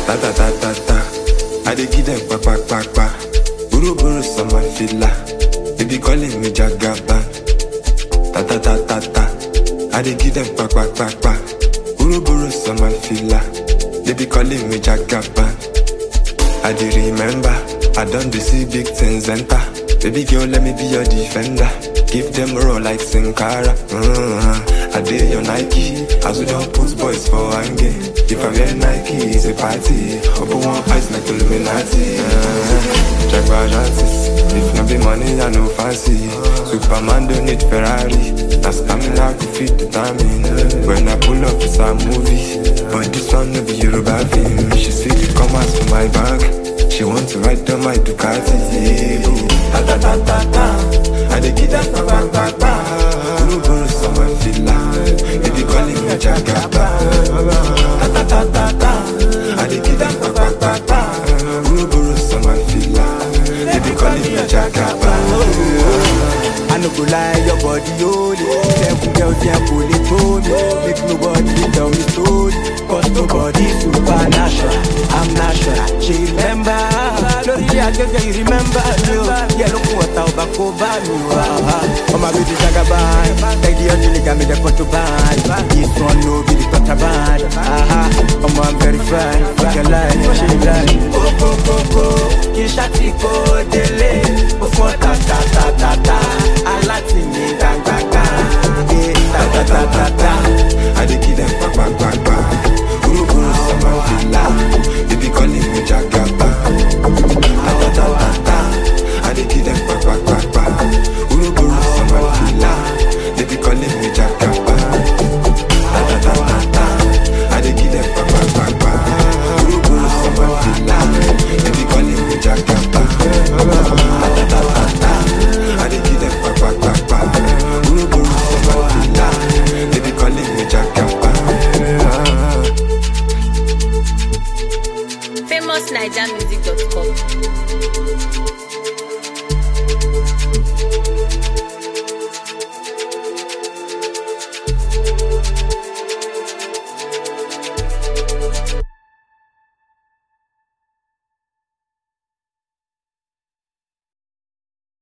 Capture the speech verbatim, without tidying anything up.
Ta ta ta ta ta. I dey give them pa pa pa pa. Buru buru sama fila. Baby calling me Jagaban. Ta ta ta ta ta. I dey give them pa pa pa pa. Buru buru sama fila. Baby calling me Jagaban. I dey remember. I done the see big things enter. Baby girl, let me be your defender. Give them roll like Sin Cara. Mm-hmm. I did your Nike. As we don't put boys for hanging. If I wear Nike, it's a party. Open one eyes like Illuminati. Mm-hmm. Check my chances. If no be money, I no fancy. Superman don't need Ferrari. Now stamina to fit the timing. When I pull up, it's a movie. But this one no be Yoruba film. She see the commas for my bag. She want to ride on my Ducati. Ta ta ta ta ta. I dey give that pa pa pa pa. Buru buru sama fila. Baby calling me Jagaba. Ta ta ta ta ta. I dey give that pa pa pa pa. Buru buru sama fila. Baby calling me Jagaba. I no go lie, your body holy. Seven girls here fully told me. Make nobody tell me story. Cause nobody supernatural. I'm natural. She remember. Lori I get you remember. Yeah, look what I'll back over me. Oh my baby Jagaban. Take the only nigga me the cut to buy. This one no be the cut to buy.